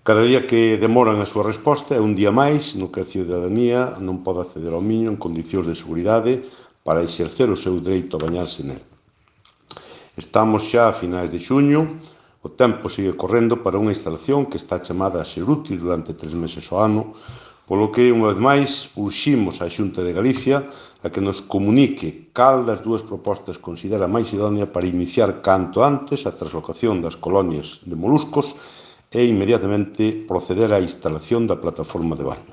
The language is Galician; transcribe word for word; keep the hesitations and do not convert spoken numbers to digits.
Cada día que demoran a súa resposta é un día máis no que a cidadanía non pode acceder ao Miño en condicións de seguridade para exercer o seu dereito a bañarse nel. Estamos xa a finais de xuño, o tempo sigue correndo para unha instalación que está chamada a ser útil durante tres meses ao ano, polo que, unha vez máis, urximos á Xunta de Galicia a que nos comunique cal das dúas propostas considera máis idónea para iniciar canto antes a translocación das colonias de moluscos e inmediatamente proceder á instalación da plataforma de baño.